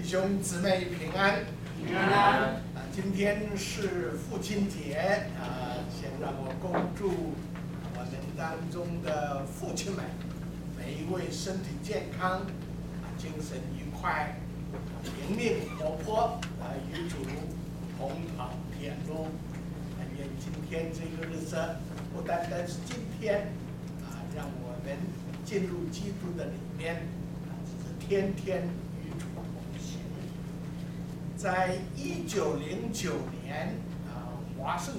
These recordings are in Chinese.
兄姊妹平安。 平安。 今天是父亲节先让我恭祝我们当中的父亲们，每一位身体健康，精神愉快，灵命活泼，与主同跑天路。愿今天这个日子不单单是今天让我们进入基督的里面，是天天与主同行。在1909年华盛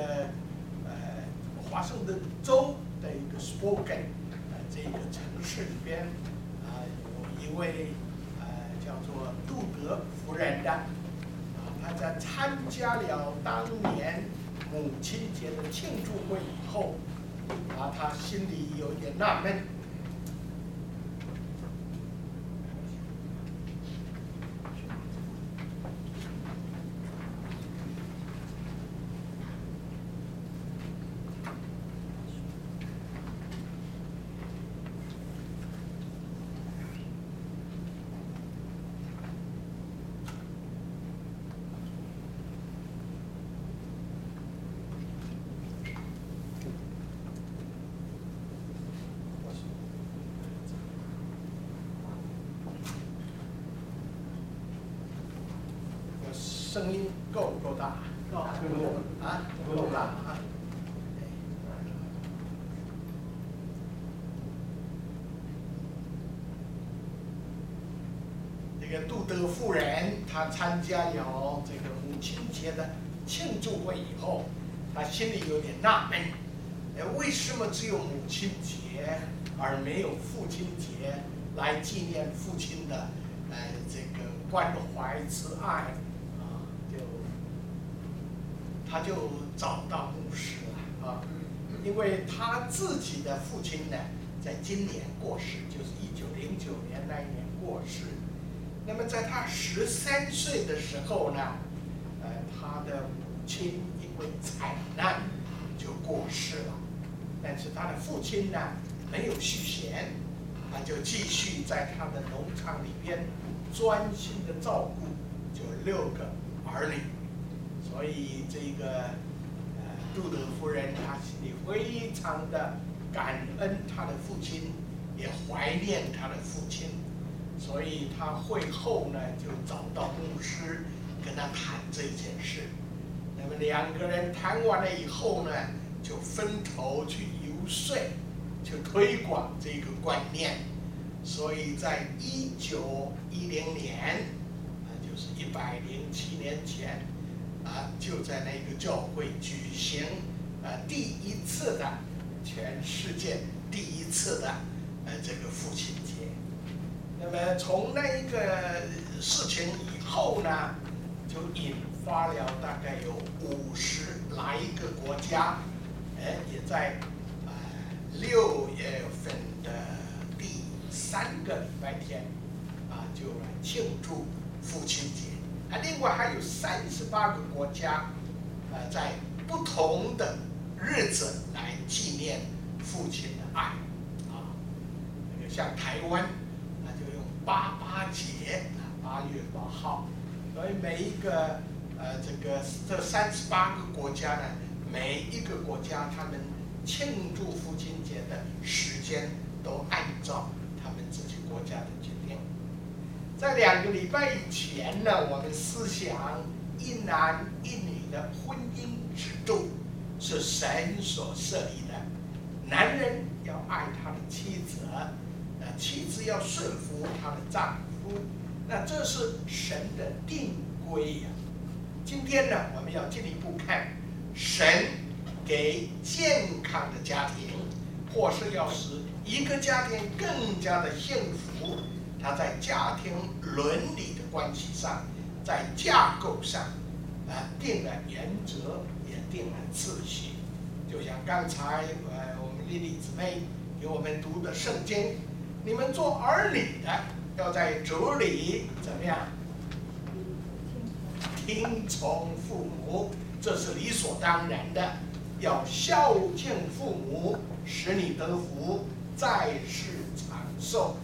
顿州的一个 Spokane 这个城市里边有一位叫做杜德夫人的她在参加了当年母亲节的庆祝会以后她心里有一点纳闷。声音够不够大？够大啊！这个杜德夫人，她参加了这个母亲节的庆祝会以后，她心里有点纳闷，为什么只有母亲节而没有父亲节来纪念父亲的这个关怀慈爱？他就找到牧师了因为他自己的父亲呢，在今年过世，就是1909年那一年过世。那么在他13岁的时候呢，他的母亲因为采难就过世了，但是他的父亲呢没有续弦，他就继续在他的农场里边专心的照顾就6个儿女。所以这个杜德夫人她心里非常的感恩她的父亲，也怀念她的父亲，所以她会后呢就找到牧师跟他谈这件事。那么2个人谈完了以后呢，就分头去游说，去推广这个观念。所以在1910年，就是107年前。就在那个教会举行第一次的全世界第一次的这个父亲节。那么从那一个事情以后呢，就引发了大概有50来个国家，也在6月份的第3个礼拜天就来庆祝父亲节。另外还有38个国家，在不同的日子来纪念父亲的爱，那个像台湾，就用88节，8月8号，所以每一个这38个国家呢，每一个国家他们庆祝父亲节的时间都按照他们自己国家的决定。在2个礼拜以前呢，我们思想一男一女的婚姻制度是神所设立的，男人要爱他的妻子，妻子要顺服她的丈夫，那这是神的定规呀。今天呢，我们要进一步看神给健康的家庭，或是要使一个家庭更加的幸福。他在家庭伦理的关系上，在架构上，定了原则，也定了次序。就像刚才我们莉莉姊妹给我们读的圣经，你们做儿女的要在主里怎么样？听从父母，这是理所当然的。要孝敬父母，使你得福，在世长寿。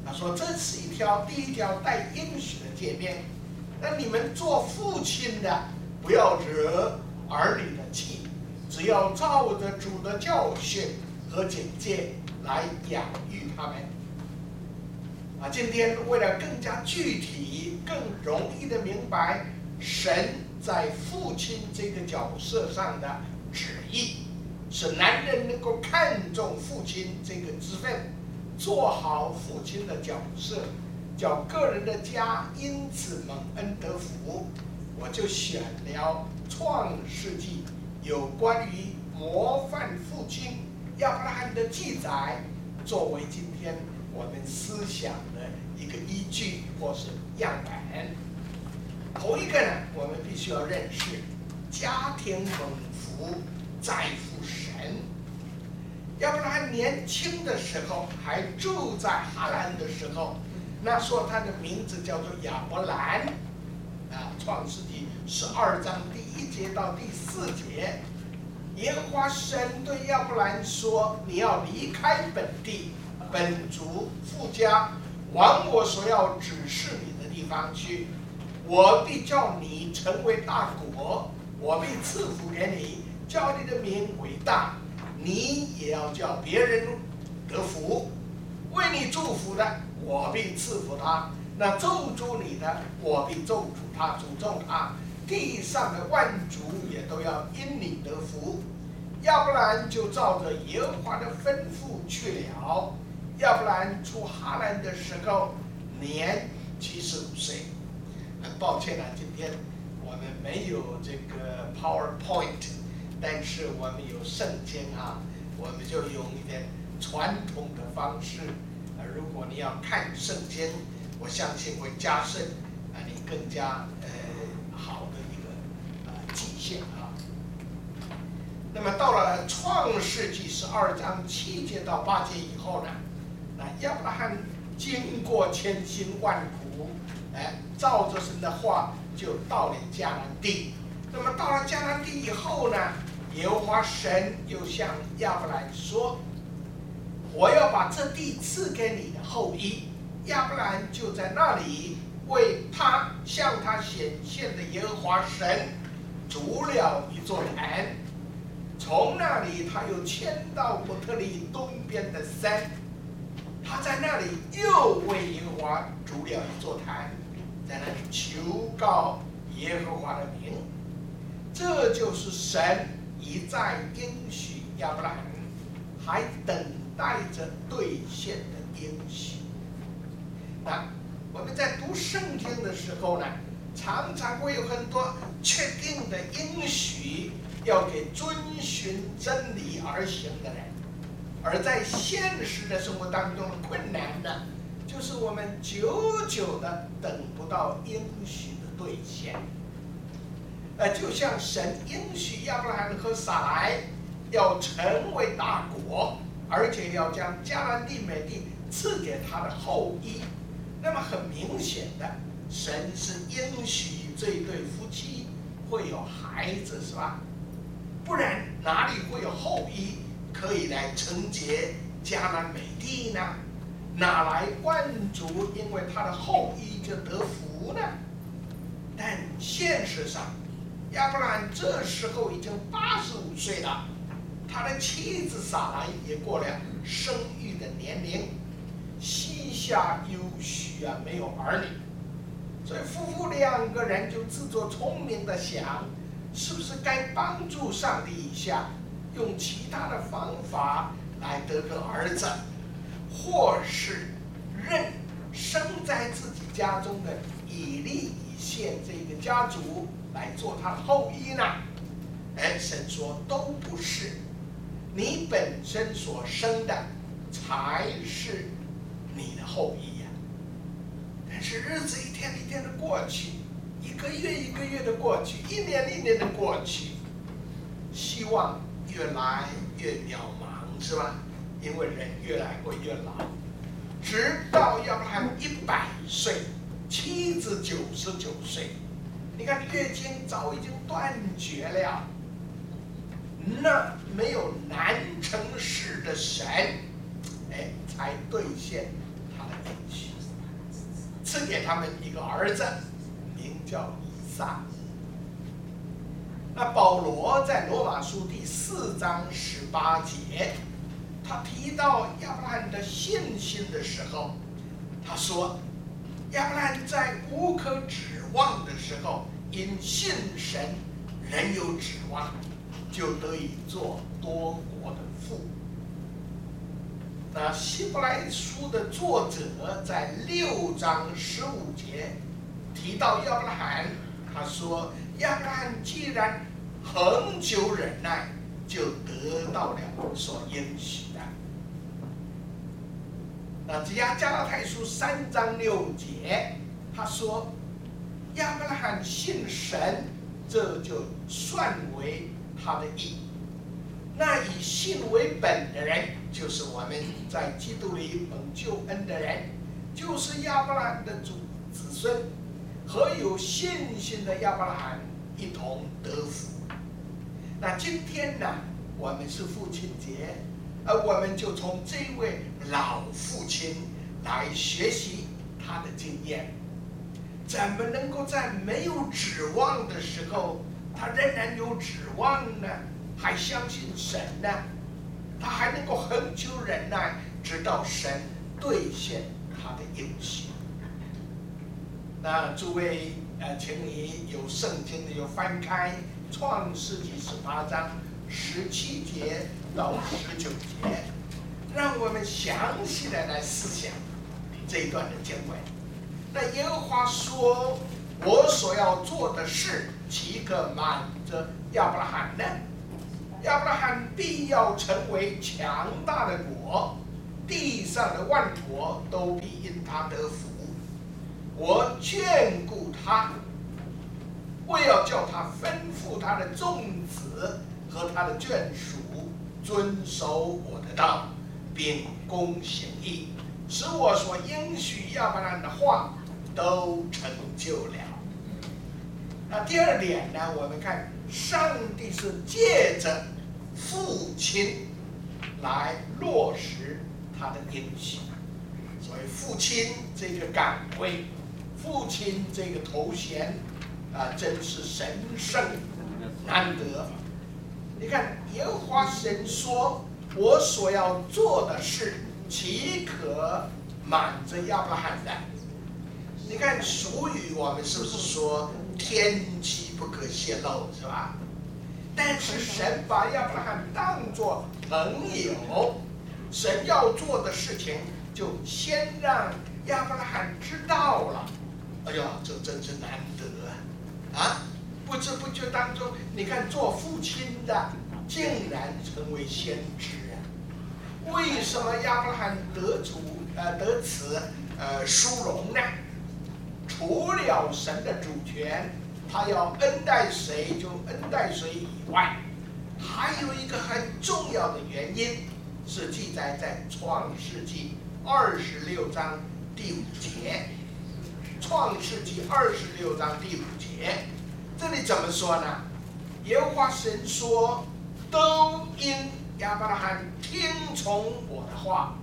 他说这是第一条带应许的诫命。那你们做父亲的，不要惹儿女的气，只要照着主的教训和警戒来养育他们。今天为了更加具体、更容易的明白神在父亲这个角色上的旨意，使男人能够看重父亲这个职分，做好父亲的角色，叫个人的家因此蒙恩得福，我就选了创世纪有关于模范父亲亚伯拉罕的记载，作为今天我们思想的一个依据或是样本。头一个呢，我们必须要认识家庭蒙福在乎神。亚伯拉罕年轻的时候，还住在哈兰的时候，那说他的名字叫做亚伯兰。创世纪12章第1节到第4节，耶和华神对亚伯兰说：“你要离开本地、本族、父家，往我所要指示你的地方去。我必叫你成为大国，我必赐福给你，叫你的名为大。你也要叫别人得福。为你祝福的，我必赐福他；那咒诅你的，我必咒诅他，诅咒他。地上的万族也都要因你得福。”亚伯兰就照着耶和华的吩咐去了。亚伯兰出哈兰的时候，年75岁。很抱歉今天我们没有这个 PowerPoint， 但是我们有圣经我们就用一点传统的方式。如果你要看圣经，我相信会加深你更加好的一个记性那么到了创世纪12章7节到8节以后呢，那亚伯拉罕经过千辛万苦，照着神的话就到了迦南地。那么到了迦南地以后呢，耶和华神又向亚伯兰说：“我要把这地赐给你的后裔。”亚伯兰就在那里为向他显现的耶和华神筑了一座坛。从那里他又迁到伯特利东边的山，他在那里又为耶和华筑了一座坛，在那里求告耶和华的名。这就是神一再应许亚伯兰，还等待着兑现的应许。那我们在读圣经的时候呢，常常会有很多确定的应许要给遵循真理而行的人，而在现实的生活当中的困难呢，就是我们久久的等不到应许的兑现。就像神应许亚伯拉罕和撒来要成为大国，而且要将迦南地美地赐给他的后裔。那么很明显的，神是应许这一对夫妻会有孩子，是吧？不然哪里会有后裔可以来承接迦南美地呢？哪来万族因为他的后裔就得福呢？但现实上，亚伯兰这时候已经85岁了，他的妻子撒来也过了生育的年龄，膝下有许没有儿女，所以夫妇两个人就自作聪明的想，是不是该帮助上帝一下，用其他的方法来得个儿子，或是认生在自己家中的以利以谢这个家族来做他的后裔呢？神说都不是，你本身所生的才是你的后裔呀。但是日子一天一天的过去，一个月一个月的过去，一年一年的过去，希望越来越渺茫，是吧？因为人越来会越老，直到亚伯拉罕100岁，妻子99岁，你看月经早已经断绝了，那没有难成事的神，才兑现他的应许，赐给他们一个儿子，名叫以撒。那保罗在罗马书第4章18节，他提到亚伯拉罕的信心的时候，他说，亚伯拉罕在无可指望的时候，因信神仍有指望，就得以做多国的父。那希伯来书的作者在6章15节提到亚伯拉罕，他说，亚伯拉罕既然恒久忍耐，就得到了所应许的。那加拉太书3章6节，他说，亚伯拉罕信神，这就算为他的义。那以信为本的人，就是我们在基督里蒙救恩的人，就是亚伯拉罕的子孙，和有信心的亚伯拉罕一同得福。那今天呢，我们是父亲节，而我们就从这位老父亲来学习他的经验，怎么能够在没有指望的时候，他仍然有指望呢？还相信神呢？他还能够恒久忍耐，直到神兑现他的应许。那诸位请你有圣经的，有翻开创世纪18章17节到19节，让我们详细的来思想这一段的经文。那耶和华说，我所要做的事，岂可瞒着亚伯拉罕呢？亚伯拉罕必要成为强大的国，地上的万国都必因他得福。我眷顾他，为要叫他吩咐他的众子和他的眷属遵守我的道，并公行义，使我所应许亚伯拉罕的话都成就了。那第二点呢，我们看上帝是借着父亲来落实他的应许。所以父亲这个岗位，父亲这个头衔真是神圣难得。你看耶和华神说，我所要做的事，岂可瞒着亚伯拉罕呢？你看俗语我们是不是说天机不可泄露，是吧？但是神把亚伯拉罕当作朋友，神要做的事情就先让亚伯拉罕知道了。哎呀，这真是难得啊！不知不觉当中，你看做父亲的竟然成为先知啊！为什么亚伯拉罕得此殊荣呢？除了神的主权，他要恩待谁就恩待谁以外，还有一个很重要的原因，是记载在创世纪26章第5节。创世纪26章第5节，这里怎么说呢？耶和华神说，都因亚伯拉罕听从我的话，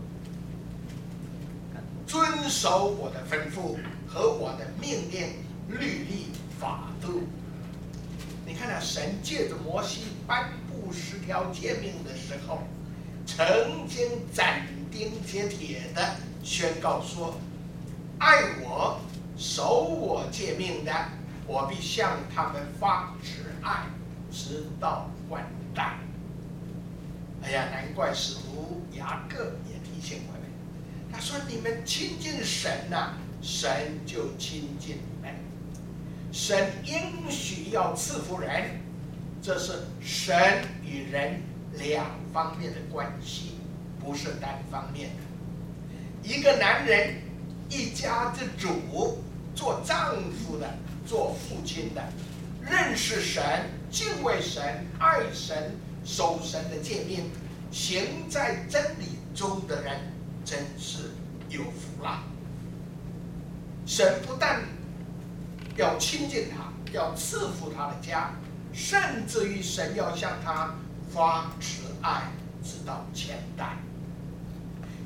遵守我的吩咐和我的命令、律例、法度。你看到神借着摩西颁布10条诫命的时候，曾经斩钉截铁的宣告说，爱我、守我诫命的，我必向他们发慈爱，直到万代。哎呀，难怪使徒雅各也提醒我们，他说：“你们亲近神呐，神就亲近你们。神应许要赐福人，这是神与人2方面的关系，不是单方面的。一个男人，一家之主，做丈夫的，做父亲的，认识神、敬畏神、爱神、守神的诫命，行在真理中的人，真是有福了。神不但要亲近他，要赐福他的家，甚至于神要向他发慈爱，直到千代。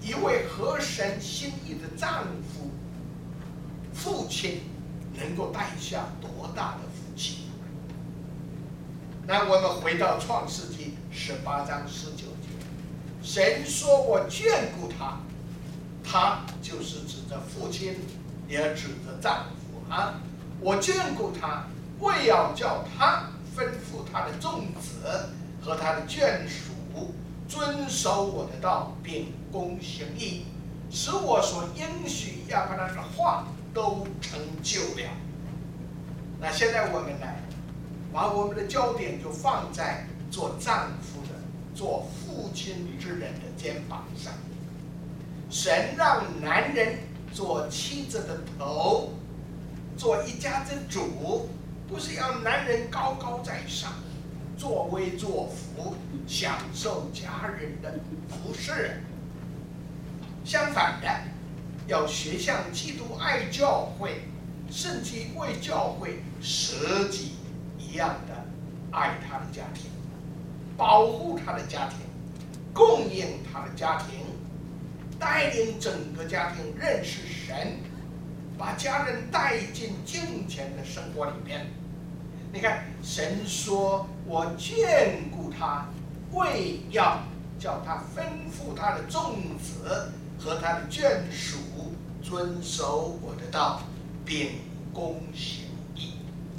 一位合神心意的丈夫、父亲能够带下多大的福气？那我们回到创世纪18章19节，神说我眷顾他，他就是指着父亲，也指着丈夫啊。我眷顾他，为要叫他吩咐他的众子和他的眷属遵守我的道，并公行义，使我所应许亚伯拉罕的话都成就了。那现在我们呢，把我们的焦点就放在做丈夫的、做父亲之人的肩膀上。神让男人做妻子的头，做一家之主，不是要男人高高在上，作威作福，享受家人的服侍。相反的，要学像基督爱教会，甚至为教会舍己一样的爱他的家庭，保护他的家庭，供应他的家庭，带领整个家庭认识神，把家人带进敬虔的生活里面。你看，神说我眷顾他，为要叫他吩咐他的众子和他的眷属遵守我的道，并公行义。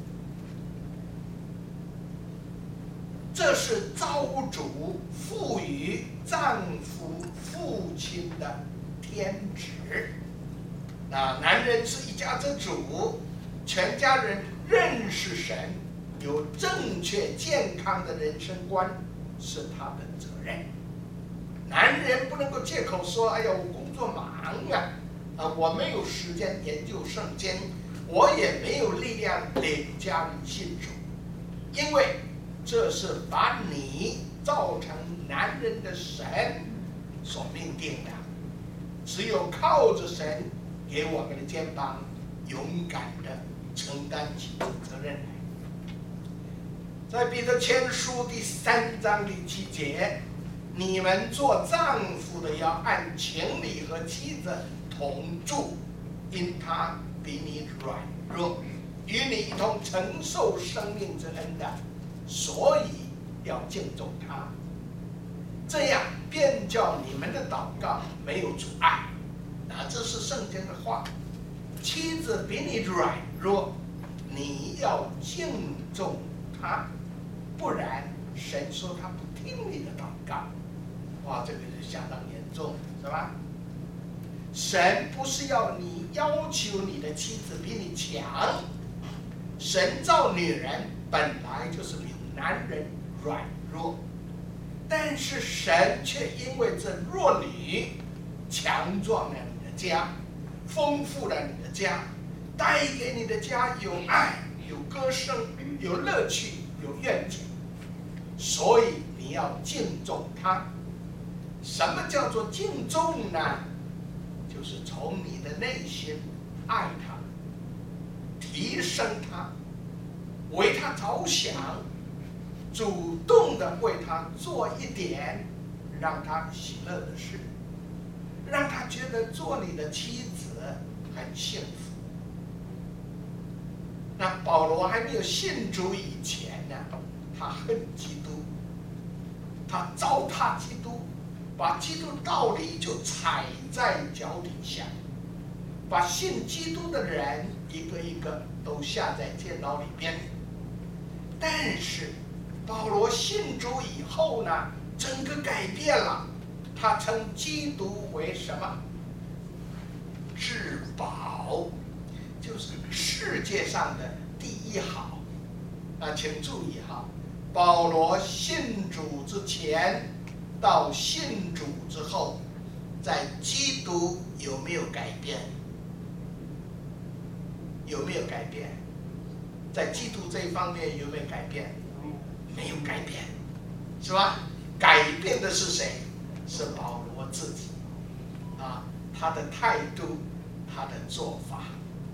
这是造物主赋予丈夫、父亲的天职。那男人是一家之主，全家人认识神，有正确健康的人生观，是他的责任。男人不能够借口说：“哎呀，我工作忙啊，我没有时间研究圣经，我也没有力量领家人信主。”因为这是把你造成男人的神所命定的。只有靠着神给我们的肩膀，勇敢的承担起责任来。在彼得前书第3章第7节，你们做丈夫的要按情理和妻子同住，因他比你软弱，与你一同承受生命之恩的，所以要敬重他。这样便叫你们的祷告没有阻碍。这是圣经的话。妻子比你软弱，你要敬重他，不然神说他不听你的祷告。哇，这个是相当严重，是吧？神不是要你要求你的妻子比你强，神造女人本来就是比男人软弱，但是神却因为这弱女强壮了你的家，丰富了你的家，带给你的家有爱、有歌声、有乐趣、有愿景，所以你要敬重他。什么叫做敬重呢？就是从你的内心爱他，提升他，为他着想，主动的为他做一点让他喜乐的事，让他觉得做你的妻子很幸福。那保罗还没有信主以前呢，他恨基督，他糟蹋基督，把基督道理就踩在脚底下，把信基督的人一个一个都下在监牢里边。但是保罗信主以后呢，整个改变了，他称基督为什么？至宝，就是世界上的第一好。请注意哈，保罗信主之前到信主之后，在基督有没有改变？有没有改变？在基督这一方面有没有改变？没有改变，是吧？改变的是谁？是保罗自己他的态度，他的做法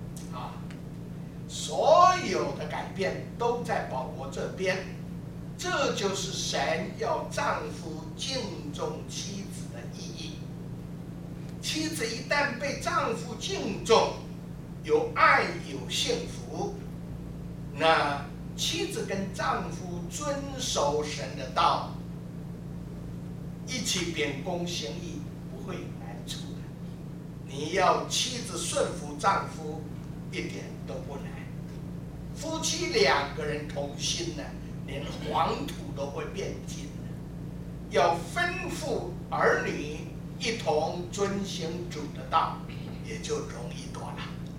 所有的改变都在保罗这边。这就是神要丈夫敬重妻子的意义。 妻子一旦被丈夫敬重，有爱有幸福，那妻子跟丈夫遵守神的道，一起秉公行义，不会有难处的。你要妻子顺服丈夫，一点都不难。夫妻两个人同心呢，连黄土都会变金的。要吩咐儿女一同遵行主的道，也就容易多了。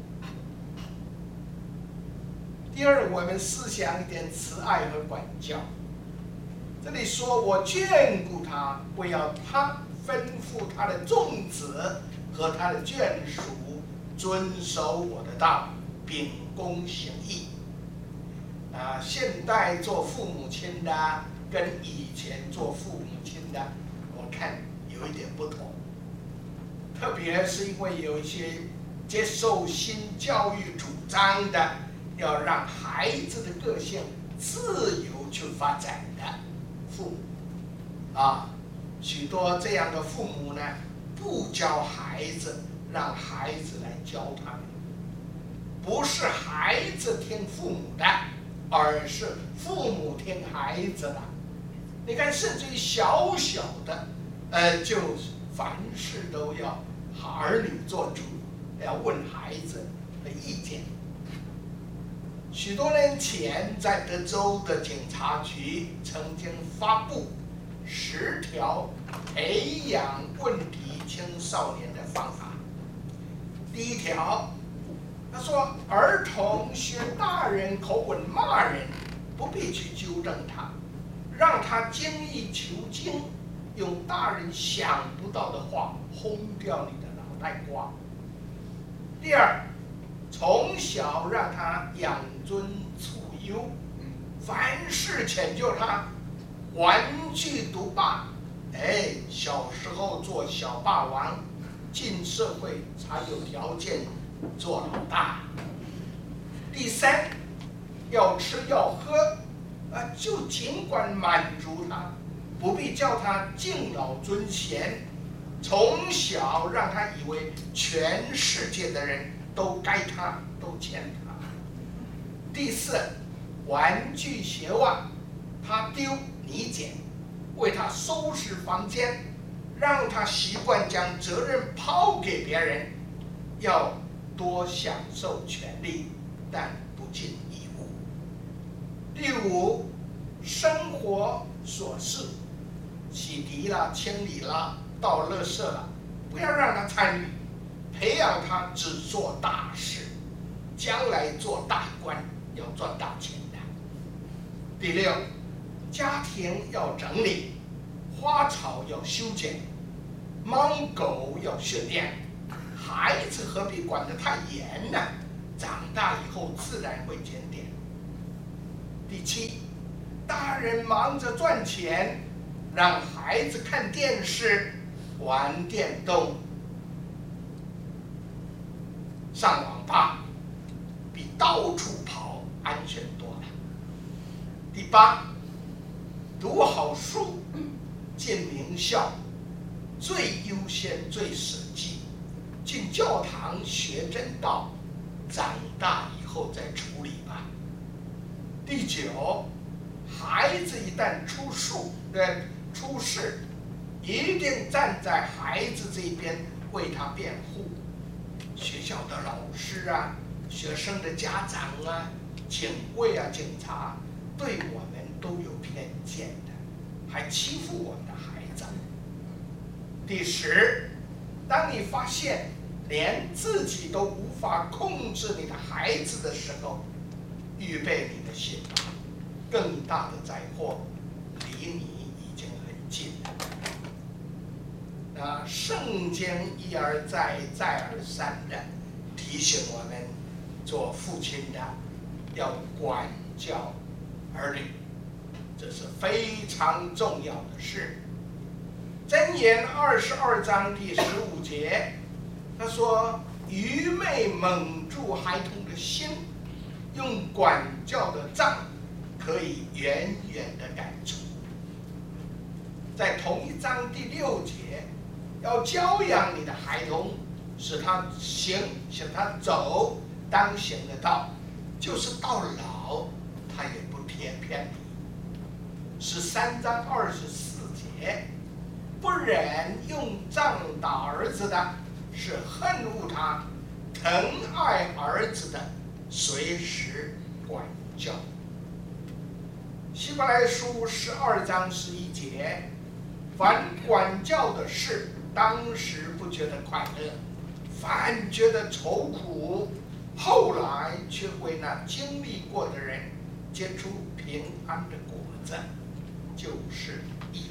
第二，我们思想一点慈爱和管教。这里说我眷顾他，我要他吩咐他的众子和他的眷属遵守我的道，秉公行义。现代做父母亲的跟以前做父母亲的，我看有一点不同。特别是因为有一些接受新教育主张的，要让孩子的个性自由去发展的父母，许多这样的父母呢，不教孩子，让孩子来教他们，不是孩子听父母的，而是父母听孩子的。你看，甚至于小小的，就凡事都要儿女做主，要问孩子的意见。许多年前，在德州的警察局曾经发布10条培养问题青少年的方法。第一条，他说儿童学大人口吻骂人，不必去纠正他，让他精益求精，用大人想不到的话轰掉你的脑袋瓜。第二，从小让他养尊处优，凡事迁就他，玩具独霸。小时候做小霸王，进社会才有条件做老大。第三，要吃要喝，就尽管满足他，不必叫他敬老尊贤。从小让他以为全世界的人都该他，都欠他。第四，玩具鞋袜，他丢你捡，为他收拾房间，让他习惯将责任抛给别人，要多享受权利，但不尽义务。第五，生活琐事，洗涤啦，清理啦，倒垃圾了，不要让他参与，培养他只做大事，将来做大官，要赚大钱的。第六，家庭要整理，花草要修剪，猫狗要训练，孩子何必管得太严呢？长大以后自然会检点。第七，大人忙着赚钱，让孩子看电视、玩电动、上网吧，比到处跑安全多了。第八，读好书，进名校，最优先最实际，进教堂学真道，长大以后再处理吧。第九，孩子一旦出事，一定站在孩子这边为他辩护。学校的老师啊，学生的家长啊，警卫啊，警察对我们都有偏见的，还欺负我们的孩子。第十，当你发现连自己都无法控制你的孩子的时候，预备你的心吧，更大的灾祸离你已经很近了。圣经一而再再而三的提醒我们，做父亲的要管教儿女，这是非常重要的事。箴言22章第15节，他说：愚昧蒙住孩童的心，用管教的杖可以远远的赶出。在同一章第6节， 要教养你的孩童，使他走当行的道，就是到老他也不偏离。13章24节，不忍用杖打儿子的，是恨恶他；疼爱儿子的，随时管教。希伯来书12章11节，凡管教的事，当时不觉得快乐，反觉得愁苦，后来却为那经历过的人结出平安的果子，就是义。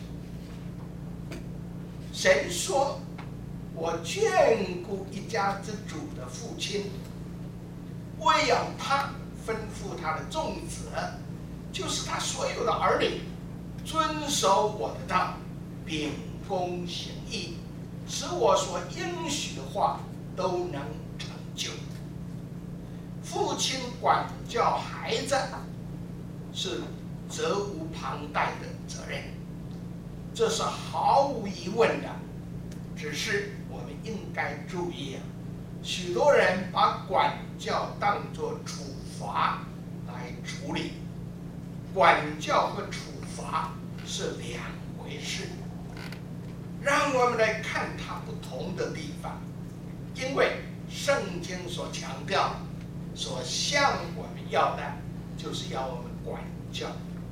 神说：“我眷顾一家之主的父亲，为要他吩咐他的众子，就是他所有的儿女，遵守我的道，秉公行义，使我所应许的话都能成就。”父亲管教孩子是责无旁贷的责任，这是毫无疑问的。只是我们应该注意许多人把管教当作处罚来处理，管教和处罚是两回事。让我们来看它不同的地方，因为圣经所强调、所向我们要的，就是要我们管教。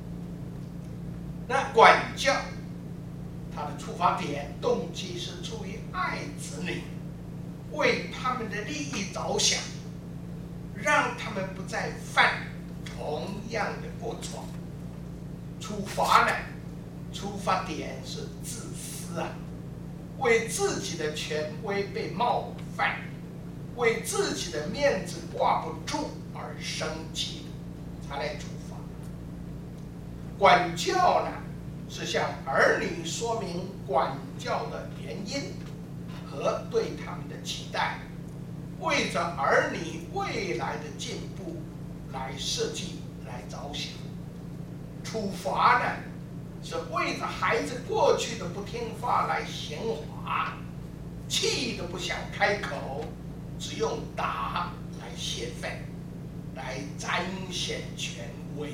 那管教，它的出发点、动机是出于爱子女，为他们的利益着想，让他们不再犯同样的过错。处罚呢，出发点是自私为自己的权威被冒犯，为自己的面子挂不住而生气，才来处罚。管教呢，是向儿女说明管教的原因和对他们的期待，为着儿女未来的进步来设计、来着想。处罚呢，是为着孩子过去的不听话来刑罚，气得不想开口，只用打来泄愤，来彰显权威。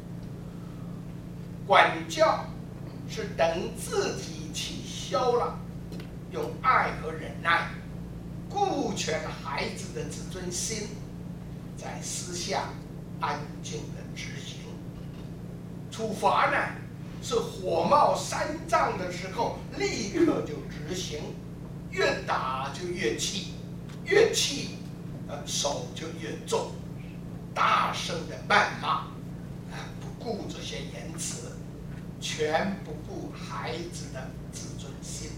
管教是等自己气消了，用爱和忍耐顾全孩子的自尊心，在私下安静的执行。处罚呢，是火冒三丈的时候立刻就执行，越打就越气，越气手就越重，大声的谩骂，不顾这些言辞，全不顾孩子的自尊心。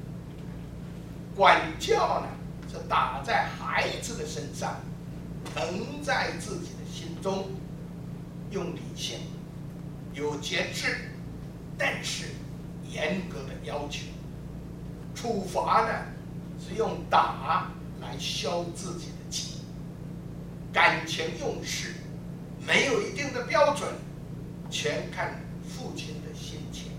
管教呢，是打在孩子的身上，疼在自己的心中，用理性，有节制，但是严格的要求。处罚呢，是用打来消自己的气，感情用事，没有一定的标准，全看父亲的心情。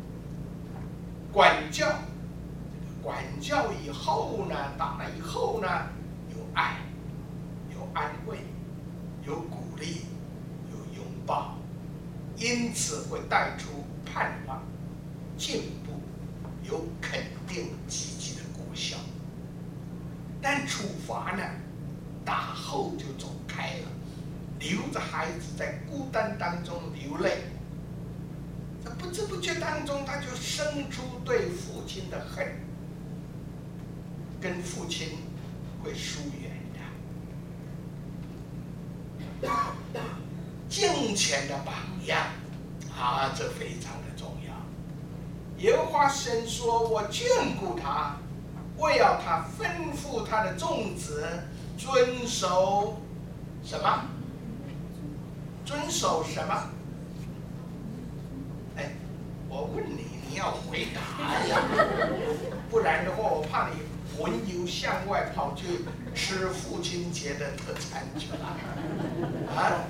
管教以后呢，打了以后呢，有爱，有安慰，有鼓励，有拥抱，因此会带出盼望、进步，有肯定积极的果效。但处罚呢，打后就走开了，留着孩子在孤单当中流泪，在不知不觉当中，他就生出对父亲的恨，跟父亲会疏远的。敬虔的榜样这非常的重要。耶和华神说：“我眷顾他，为要他吩咐他的众子遵守什么？遵守什么？”我问你，你要回答呀，不然的话，我怕你魂游向外跑去吃父亲节的特产去了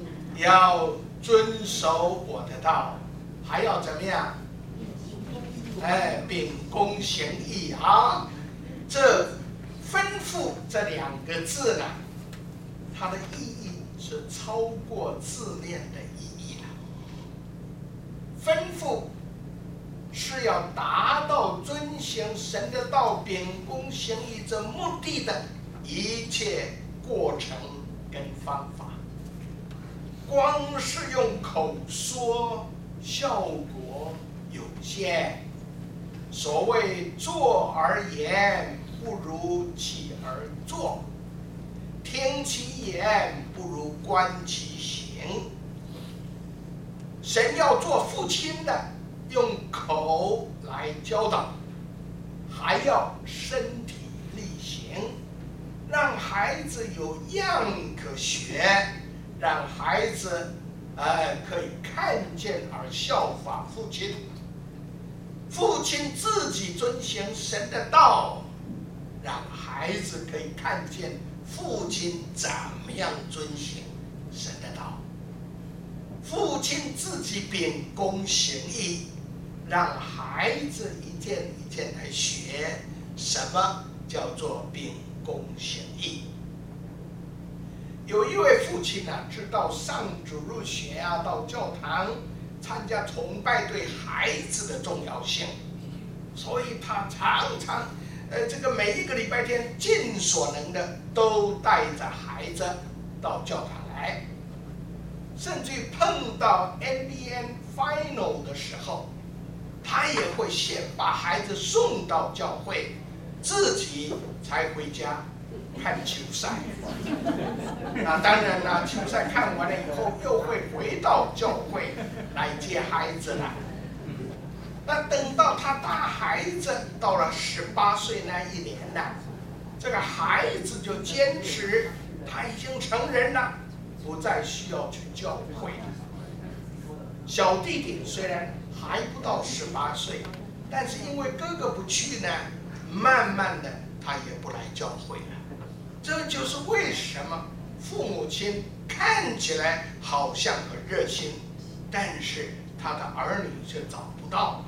要遵守我的道，还要怎么样？ 秉公行义啊。这吩咐这2个字呢，它的意义是超过字面的意义了。吩咐是要达到遵行神的道、秉公行义这目的的一切过程跟方法。光是用口说，效果有限。所谓坐而言，不如起而坐；听其言，不如观其行。神要做父亲的，用口来教导，还要身体力行，让孩子有样可学，让孩子可以看见而效法父亲。父亲自己遵行神的道，让孩子可以看见父亲怎么样遵行神的道。父亲自己秉公行义，让孩子一件一件来学什么叫做秉公行义。有一位父亲呢，知道上主日学啊，到教堂参加崇拜对孩子的重要性，所以他常常这个每一个礼拜天尽所能的都带着孩子到教堂来，甚至碰到 NBN Final 的时候，他也会先把孩子送到教会，自己才回家看球赛。那当然了，球赛看完了以后，又会回到教会来接孩子了。那等到他带孩子到了18岁那一年呢，这个孩子就坚持他已经成人了，不再需要去教会了。小弟弟虽然还不到18岁，但是因为哥哥不去呢，慢慢的他也不来教会了。这就是为什么父母亲看起来好像很热心，但是他的儿女却找不到。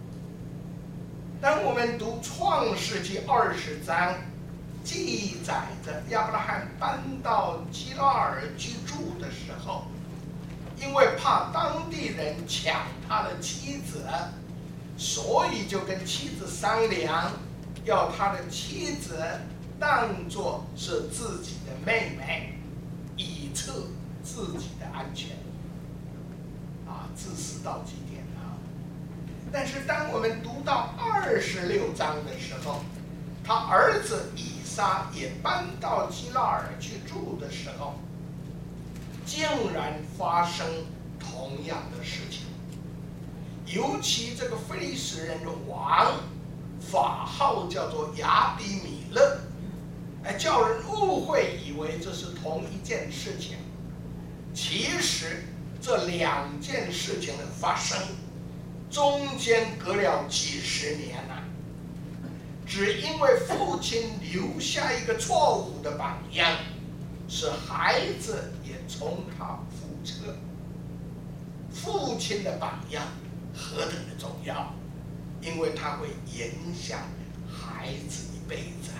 当我们读创世纪20章，记载着亚伯拉罕搬到基拉尔居住的时候，因为怕当地人抢他的妻子，所以就跟妻子商量，要他的妻子当作是自己的妹妹，以策自己的安全。自私到极点啊！但是当我们读到26章的时候，他儿子以撒也搬到基拉尔去住的时候，竟然发生同样的事情。尤其这个非利士人的王，法号叫做亚比米勒，叫人误会以为这是同一件事情。其实这2件事情的发生，中间隔了几十年了，只因为父亲留下一个错误的榜样，使孩子也从他覆辙。父亲的榜样何等的重要，因为它会影响孩子一辈子。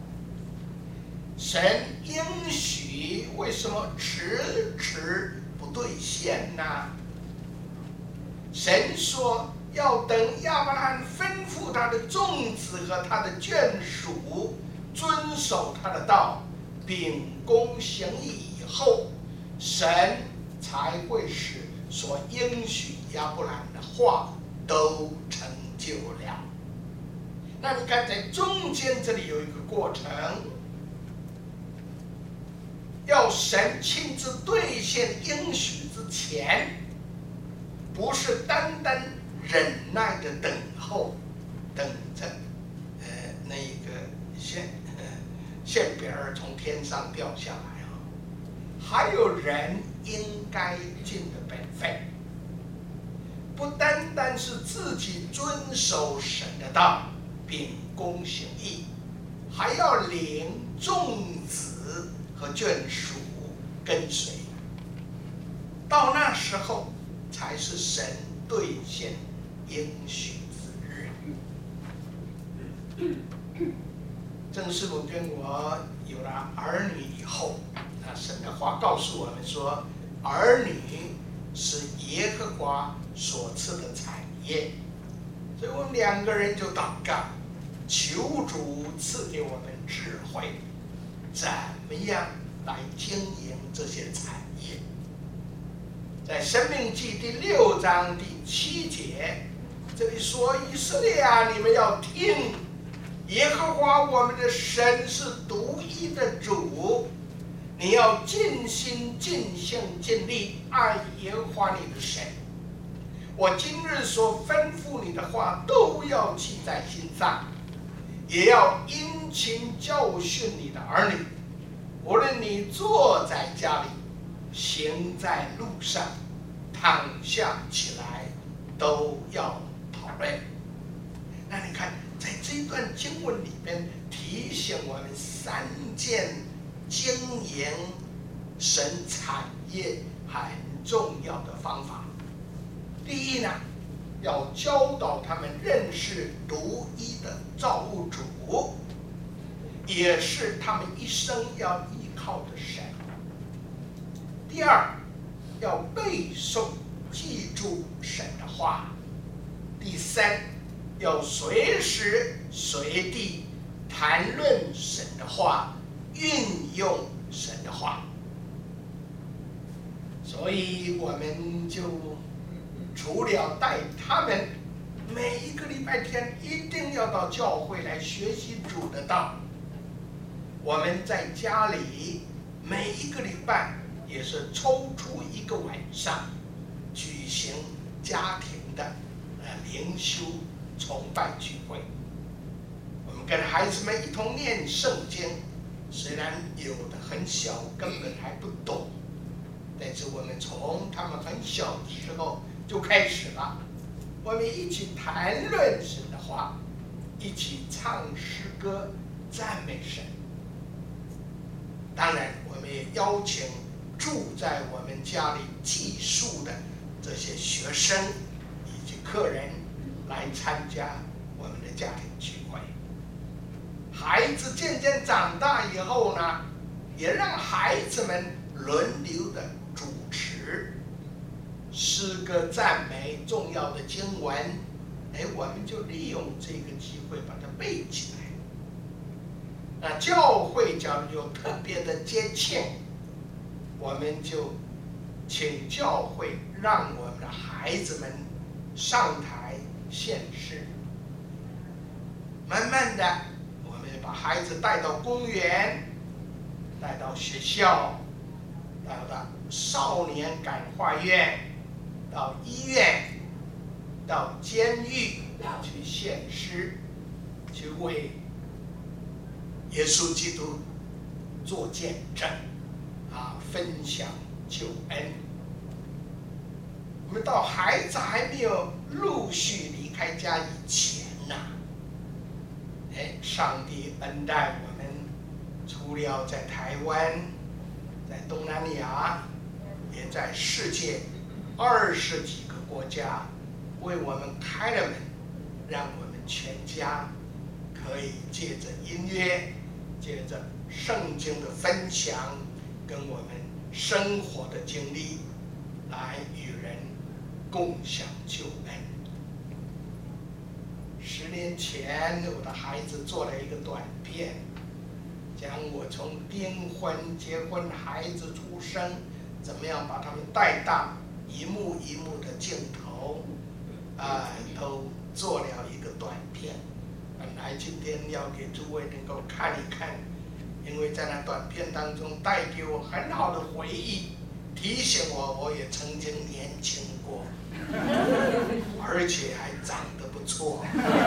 神应许为什么迟迟不兑现呢？神说要等亚伯拉罕吩咐他的众子和他的眷属遵守他的道，秉公行义以后，神才会使所应许亚伯拉罕的话都成就了。那你看，在中间这里有一个过程，要神亲自兑现应许之前，不是单单忍耐的等候，等着那个馅饼儿从天上掉下来啊，还有人应该尽的本分，不单单是自己遵守神的道，秉公行义，还要领众子和眷属跟随。到那时候才是神兑现应许之日。 郑师母跟我有了儿女以后，神的话告诉我们说，儿女是耶和华所赐的产业，所以我们两个人就祷告，求主赐给我们智慧，怎么样来经营这些产业。在申命记第6章第7节，这里说：以色列啊，你们要听，耶和华我们的神是独一的主，你要尽心尽性尽力爱耶和华你的神。我今日所吩咐你的话都要记在心上，也要殷勤教训你的儿女，无论你坐在家里，行在路上，躺下起来，都要讨论。那你看，在这一段经文里边，提醒我们3件经营神产业很重要的方法。第一呢，要教导他们认识独一的造物主，也是他们一生要依靠的神。第二，要背诵记住神的话。第三，要随时随地谈论神的话，运用神的话。所以我们就除了带他们每一个礼拜天一定要到教会来学习主的道，我们在家里每一个礼拜也是抽出一个晚上举行家庭的灵修崇拜聚会。我们跟孩子们一同念圣经，虽然有的很小，根本还不懂，但是我们从他们很小的时候就开始了，我们一起谈论神的话，一起唱诗歌赞美神。当然，我们也邀请住在我们家里寄宿的这些学生以及客人来参加我们的家庭聚会。孩子渐渐长大以后呢，也让孩子们轮流的主持诗歌赞美重要的经文，我们就利用这个机会把它背起来。那教会假如有特别的节庆，我们就请教会让我们的孩子们上台献诗。慢慢的，我们把孩子带到公园，带到学校，带到少年感化院，到医院，到监狱去献诗，去为耶稣基督做见证，分享救恩。我们到孩子还没有陆续离开家以前呢，上帝恩待我们，除了在台湾，在东南亚，也在世界20几个国家为我们开了门，让我们全家可以借着音乐，借着圣经的分享，跟我们生活的经历来与人共享救恩。10年前，我的孩子做了一个短片，将我从订婚、结婚、孩子出生，怎么样把他们带大，一幕一幕的镜头，都做了一个短片。本来今天要给诸位能够看一看，因为在那短片当中带给我很好的回忆，提醒我也曾经年轻过，而且还长得不错。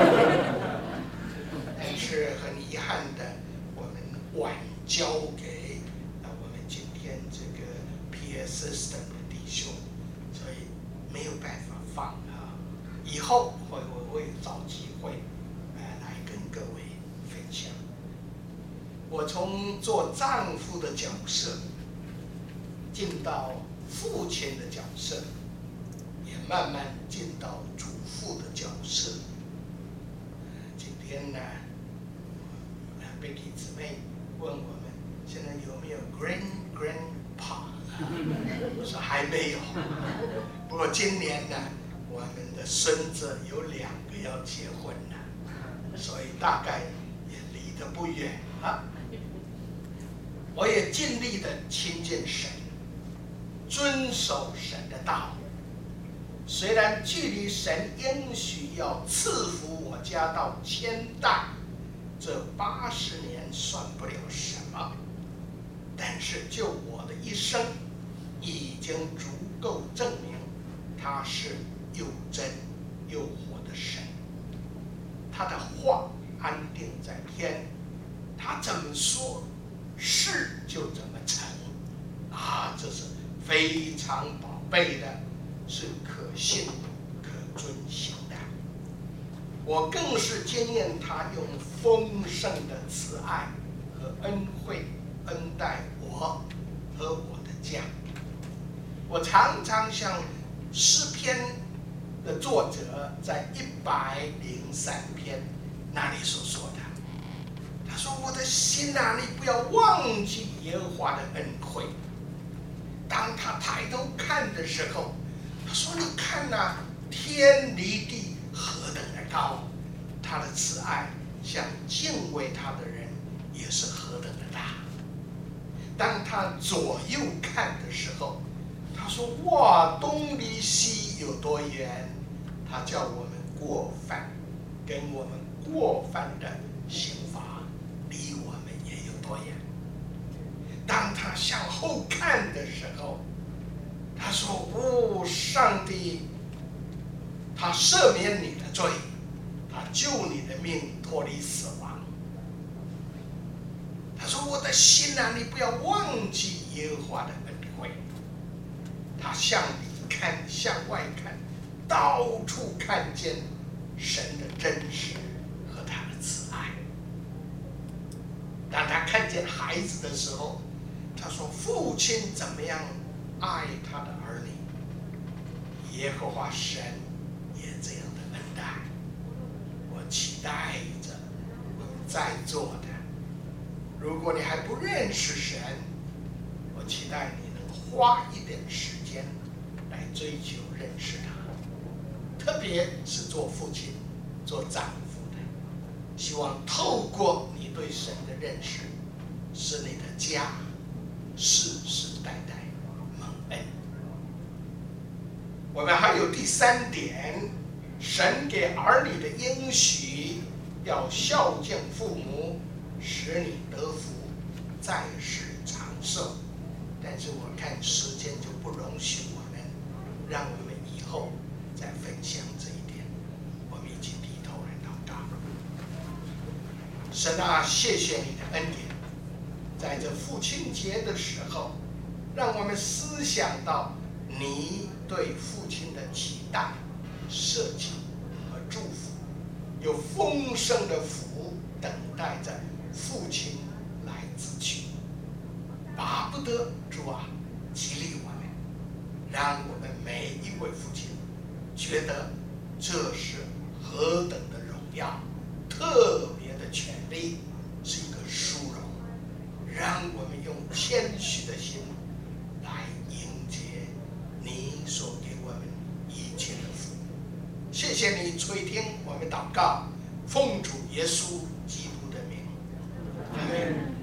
但是很遗憾的，我们晚交给我们今天这个 PS System 的弟兄，所以没有办法放以后我会找机会来跟各位分享。我从做丈夫的角色进到父亲的角色，也慢慢进到主妇的角色。今天呢， 贝基姊妹问我们，现在有没有 grandpa？ 我说还没有。不过今年呢，我们的孙子有2个要结婚了，所以大概也离得不远啊。我也尽力的亲近神，遵守神的道。虽然距离神应许要赐福我家到1000代，这80年算不了什么，但是就我的一生，已经足够证明他是又真又活的神。他的话安定在天，他怎么说，是就怎么成啊！这是非常宝贝的，是可信可遵行的。我更是经验他用丰盛的慈爱和恩惠恩待我和我的家。我常常像诗篇的作者在103篇那里所说的，他说：“我的心啊，你不要忘记耶和华的恩惠。”当他抬头看的时候，他说：“你看呐，天离地何等的高，他的慈爱向敬畏他的人也是何等的大。”当他左右看的时候，他说：“哇，东离西有多远？他叫我们过犯，跟我们过犯的刑罚离我们也有多远。”当他向后看的时候，他说：“哦，上帝，他赦免你的罪，他救你的命脱离死亡。”他说：“我的心啊，你不要忘记耶和华的恩惠。”他向里看，向外看，到处看见神的真实和他的慈爱。当他看见孩子的时候，他说：“父亲怎么样爱他的儿女，耶和华神也这样的恩待。”我期待着我们在座的，如果你还不认识神，我期待你能花一点时间来追求认识他，特别是做父亲、做丈夫的，希望透过你对神的认识，使你的家世世代代蒙恩。我们还有第3点，神给儿女的应许，要孝敬父母，使你得福，在世长寿。但是我看时间就不容许我们，让我们以后再分享这一点。我们一起低头来祷告。神啊，谢谢你的恩典，在这父亲节的时候，让我们思想到你对父亲的期待、设计和祝福，有丰盛的福等待着父亲来自取。巴不得主啊，激励我们，让我们每一位父亲觉得这是何等的荣耀，特别的权利，是一个殊荣。让我们用谦虚的心来迎接你所给我们一切的福。谢谢你垂听我们祷告，奉主耶稣基督的名，阿们。